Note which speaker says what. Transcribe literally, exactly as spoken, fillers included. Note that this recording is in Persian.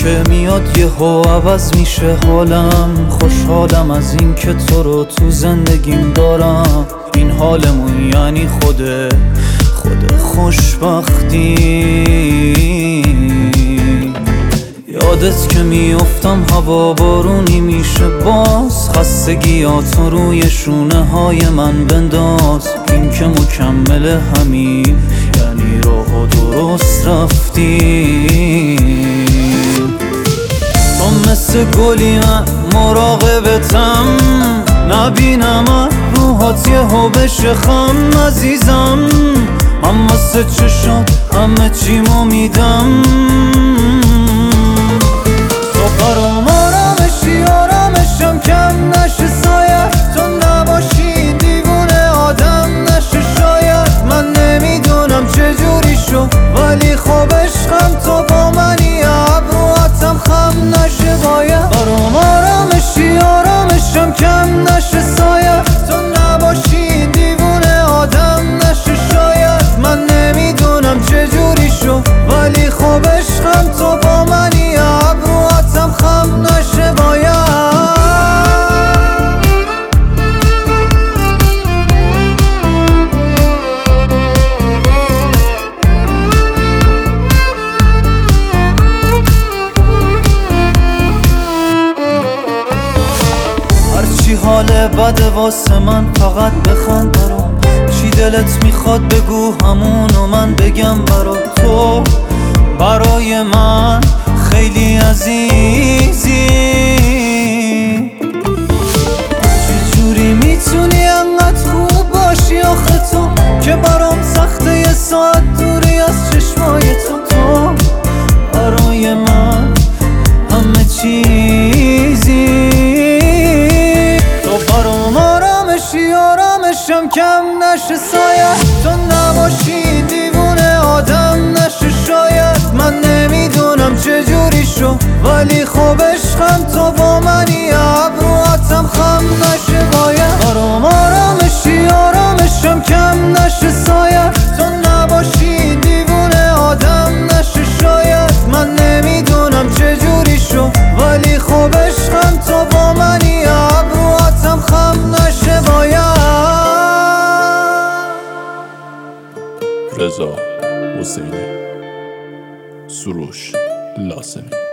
Speaker 1: که میاد یهو عوض میشه حالم. خوشحالم از این که تو رو تو زندگیم دارم. این حالمون یعنی خود خود خوشبختی. یادت که میافتم هوا بارونی میشه باز. خستگیاتو روی شونه های من بنداز. این که مکمل همین یعنی راه درست رفتی. تو مثل گلی من مراقبتم. نبینم روحات یهو بشه خم عزیزم. من واسه چشات همه چیمو میدم. تو برام آرامشی آرامشم کم نشه سایه. تو نباشی دیوونه آدم نشه شاید. من نمیدونم چجوری شو ولی خوب عشقم تو با منی. ابروهاتم خم نشه باید. برام آرامشی آرامشم کم نشه سایه. تو نباشی دیوونه آدم نشه شاید. من نمیدونم چجوری شو ولی خوب عشقم تو با منی. ابروهاتم خم نشه باید. هرچی حال بده واسه من فقط بخند برام. چی دلت میخواد بگو همونو من بگم برا تو. برای من خیلی عزیزی. چجوری میتونی انقدر خوب باشی آخه تو که برام سخته یه ساعت دوری از چشمای تو. تو برای من همه چیزی. تو برام آرامشی آرامشم کم نشه سایه. تو نباشی دیوونه آدم نشه شاید. من نمیدونم چجوری شو ولی خوب عشقم تو با منی. ابروهاتم خم نشه باید. برام آرامشی آرامشم کم نشه سایه. تو نباشی دیوونه آدم نشه شاید. من نمیدونم چجوری شو ولی خوب عشقم تو با منی. ابروهاتم خم نشه باید.
Speaker 2: رضا حسینی، سروش لازمی.